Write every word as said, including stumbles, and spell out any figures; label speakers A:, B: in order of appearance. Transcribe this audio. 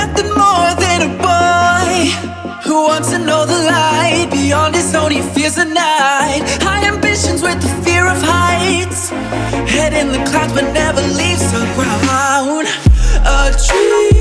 A: nothing more than a boy who wants to know the light beyond his own. He fears the night. High ambitions with the fear of heights. Head in the clouds but never leaves the ground. A dream.